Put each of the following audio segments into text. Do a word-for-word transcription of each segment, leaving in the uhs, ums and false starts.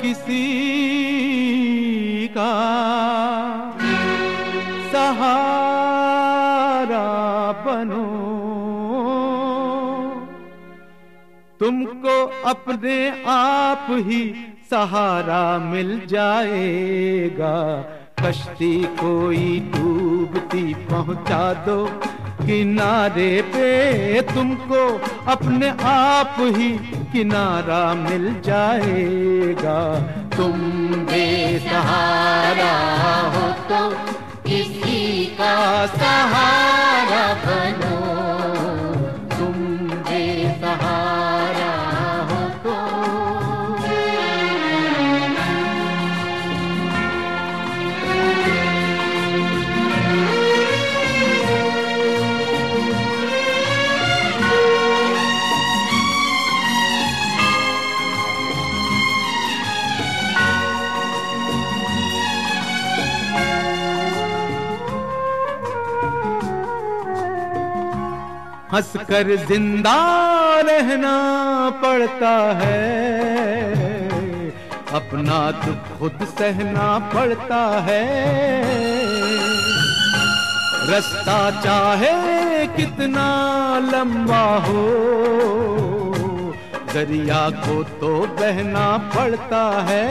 किसी का सहारा बनो, तुमको अपने आप ही सहारा मिल जाएगा। कश्ती कोई डूबती पहुंचा दो किनारे पे, तुमको अपने आप ही किनारा मिल जाएगा। तुम बेसहारा हो तो किसी का सहारा बनो, तुम बेसहारा हो तो। हंसकर जिंदा रहना पड़ता है, अपना दुख खुद सहना पड़ता है। रास्ता चाहे कितना लंबा हो, दरिया को तो बहना पड़ता है।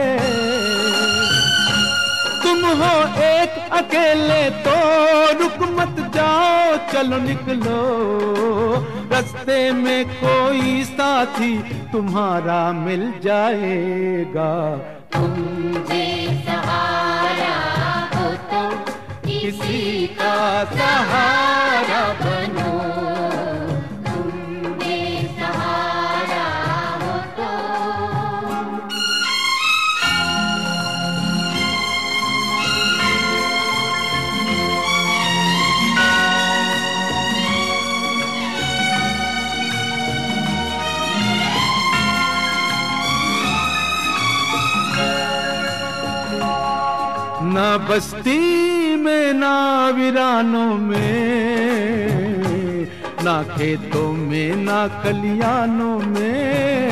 तुम हो एक अकेले तो रुक मत जाओ, चलो निकलो, रास्ते में कोई साथी तुम्हारा मिल जाएगा। तुम बेसहारा हो तो किसी का सहारा बनो, तुम बेसहारा हो तो। ना बस्ती में ना वीरानों में, ना खेतों में ना खलियानों में,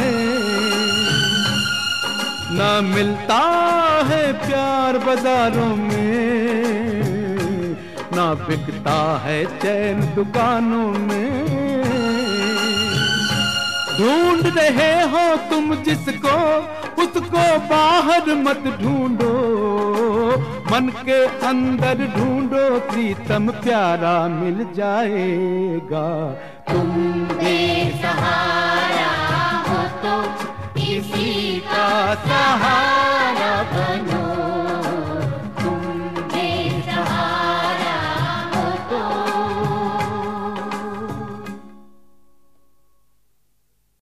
ना मिलता है प्यार बाजारों में, ना बिकता है चैन दुकानों में। ढूंढ रहे हो तुम जिसको, उसको बाहर मत ढूंढो, मन के अंदर ढूंढो, प्रीतम प्यारा मिल जाएगा। तुम बेसहारा हो तो किसी का सहारा